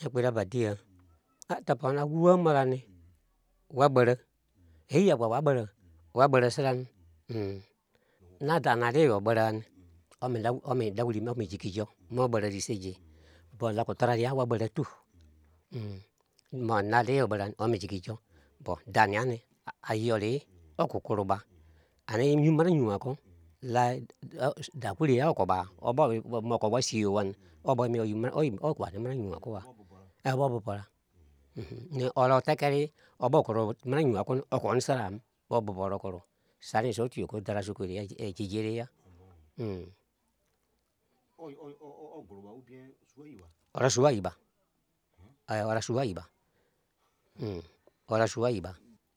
ekpere abadia atapon awu amarani wagbara ehiyagwa wagbara sirani nadanari ogbarani omi dawuri omi jikijo mogbara riseje but lakutarari wagbara tu monari ogbarani omijikijo but daniani ayori okukuruba ani nyumara nyuako la dakwiri okoba mokogba siowani obo okwani mara nyuakuwa obobora orotekeri obokuru mara nyuakunu okwonu saram oboboro kuru sari sotiokwu dara sokori ejijeriya orasuwa yiba orasuwa yiba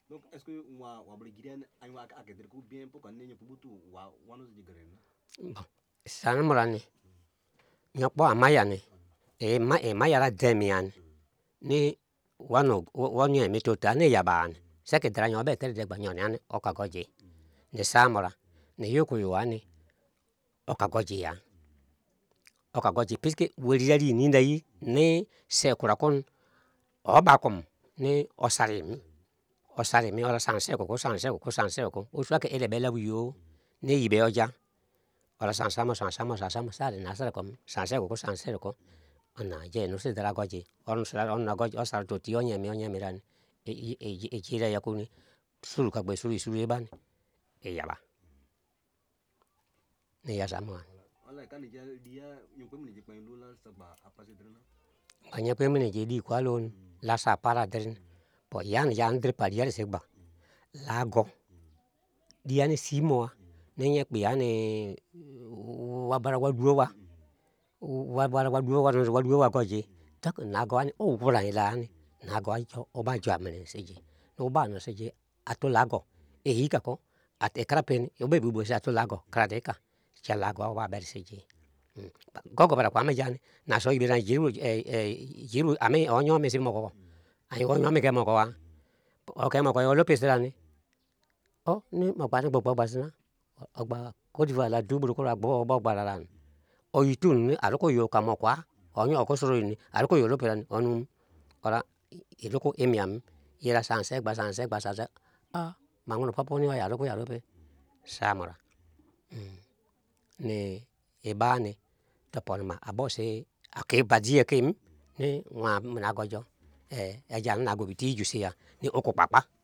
sanumrani nyokpo amayani imayara demiani ni wanu emetota niyabani sekidranya obeteridegba nyoniani okagoji ni samura ni yukwuiwani okagojiya okagoji piski weriri ninayi ni sekwurakunu ogbakum ni osarimi orasansekukwu sansekukwu otuaka elebelawuyo neyibe oja orasansam sari nasarikom sansekukwu onaje nusidara goji osarita otu onyemirani ejiriyakwuni surukagbe suru ebeni iyaba niyasamuani banyekwemeneje dikwaluni lasapara dirin but yani dir pariyari sigba lago diyani simowa ninyekpiyani wabara waduowa waduowa goji nagoani owuranilani nago obajuaminisiji nubanisiji atulago ehikako ikrapeni obebubusi atulago kradika jalago obaberisiji gogobara amejani naso ibirani jiru onye omisiri mogogo onye omige okemogoyo olopesirani ni mogbani gbogbasina ogba cotivoire ladu kpurukpuru agbogbararani oyitun arukuyo kamokwa onye okusuruni arukuyo oloperani onum ora iruku imiam yira sansegba mangunu paponi arukuyarope samura ni ibani toponma abosi akibajiakem ni nagojo ejan nagobi tijusiya ni ukukpakpa